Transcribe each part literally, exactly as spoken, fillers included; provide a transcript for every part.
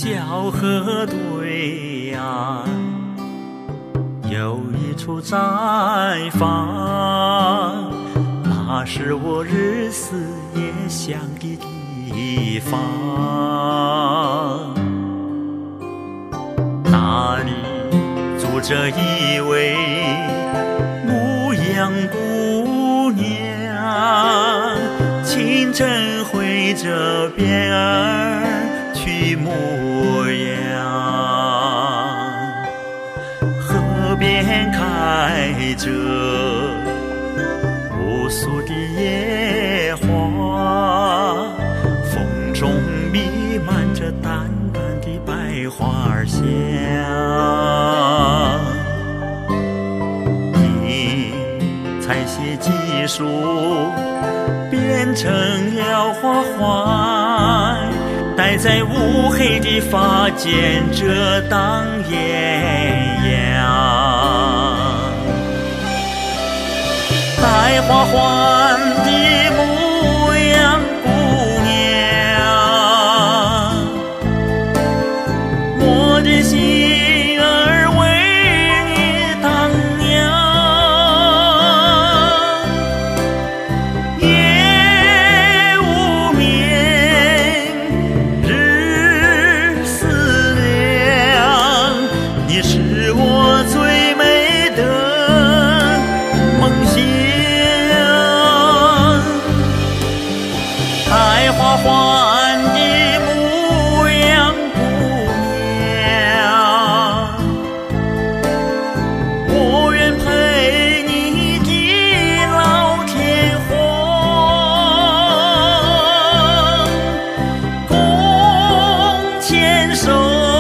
小河对岸有一处斋房，那是我日思夜想的地方。那里住着一位牧羊姑娘，清晨会着鞭儿去牧羊，河边开着无数的野花，风中弥漫着淡淡的百花香。你采撷几束变成了花环，戴在乌黑的发间，遮挡艳阳。戴花环的牧羊姑娘，我的心儿为你荡漾。夜无眠，日思量，你是我最美的梦想。戴花环的牧羊姑娘，我愿陪你地老天荒，共牵手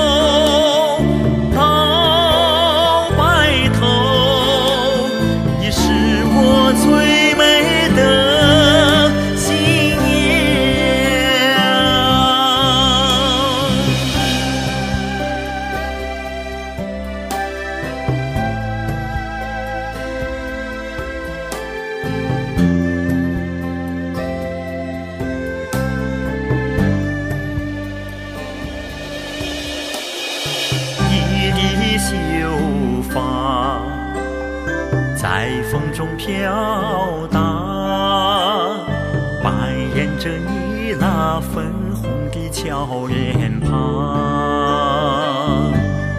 到白头，你是我最美的信仰。你的秀发在风中飘荡，扮演着你那粉红的俏脸庞。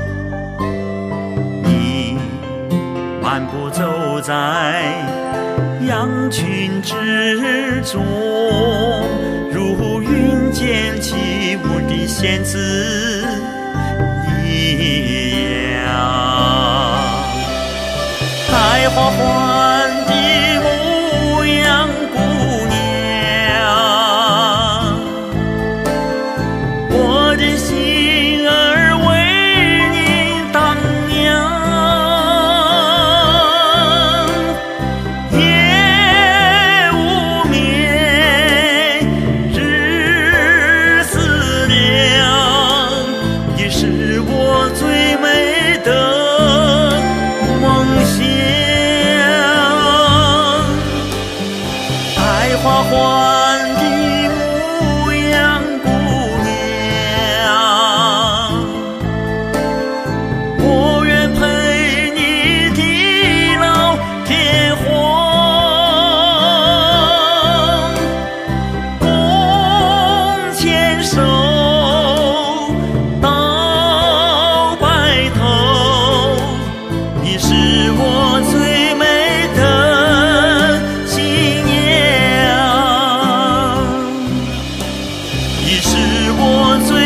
你漫步走在羊群之中，如云间起舞的仙子一样。戴花环的牧羊姑娘，我的心儿为你荡漾。夜无眠，日思量，你是我最美的梦想。戴花环的牧羊姑娘，我愿陪你地老天荒，共牵手到白头，你是我最美的信仰，你是我最